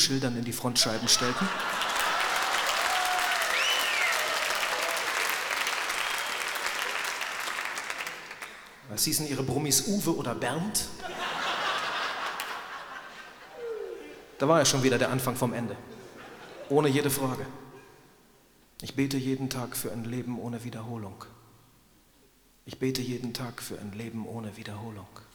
Schildern in die Frontscheiben stellten. Was hießen ihre Brummis, Uwe oder Bernd? Da war ja schon wieder der Anfang vom Ende. Ohne jede Frage. Ich bete jeden Tag für ein Leben ohne Wiederholung. Ich bete jeden Tag für ein Leben ohne Wiederholung.